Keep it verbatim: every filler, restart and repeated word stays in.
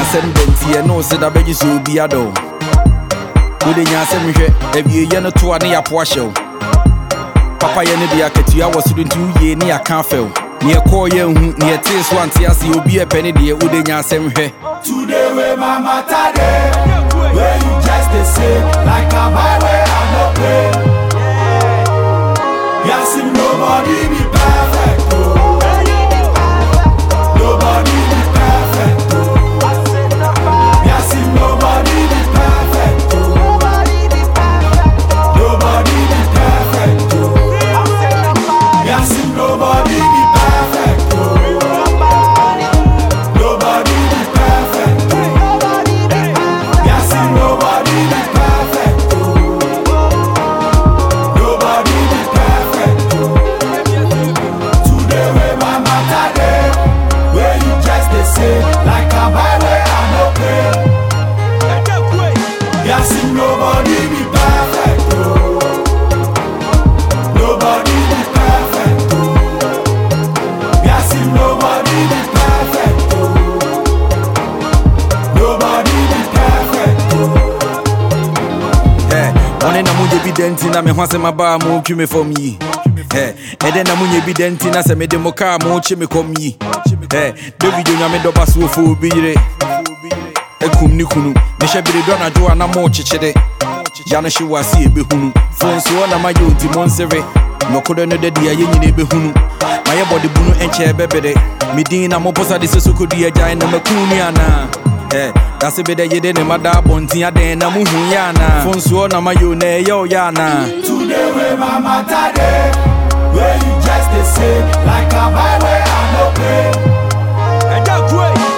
sem benti e no se da beji so bi ado Ude nya sem hwe ewie ye no to ane ya po ahyew Papa ye ne dia katua wosudu ntu ye ne ya kan fel Ne e call ye hu ne e te so ante ase obi e pene de ude nya sem hwe Today we mama tade where you just the same like a boy where I no play Yes, nobody be perfect oh. Nobody be perfect oh. Yes, nobody be perfect oh. Nobody be perfect oh. Yes, nobody be perfect oh. Nobody be perfect oh. Yes, nobody be perfect oh. Nobody be perfect oh. Today we mama tade where you just the same like a boy where I no play Yes, nobody be perfect oh. Nobody be perfect oh. Yes, nobody be perfect oh. Nobody be perfect oh. Eh one na munye bidenti na me hwase maba mu twi me fom yi Eh ede na munye bidenti na se me de mo ka mu chi me kom yi Eh David onyame do baso fo obire ekum ni kunu me hwebire do na jo na mo chichede ya no hwe wase ebehunu fonso na ma yodi monsere no kodo no de dia ye nyine ebehunu ma ye body bunu enche bebede midin na mo posa de sesokodi agya na makunu ana Eh that's be de yede ne mada bontin aden na muhu ya na fonso na ma yo na ye ya na Today we mama tade where you just the same like a boy where I no play and that way